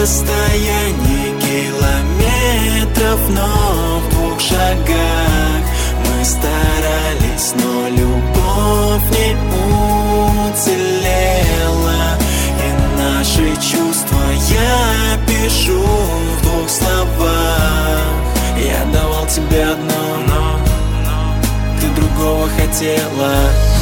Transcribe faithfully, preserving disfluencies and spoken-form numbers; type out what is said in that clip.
расстоянии километров, но в двух шагах мы старались, но любовь не уцелела. И наши чувства я пишу в двух словах. Я давал тебе одно, но ты другого хотела.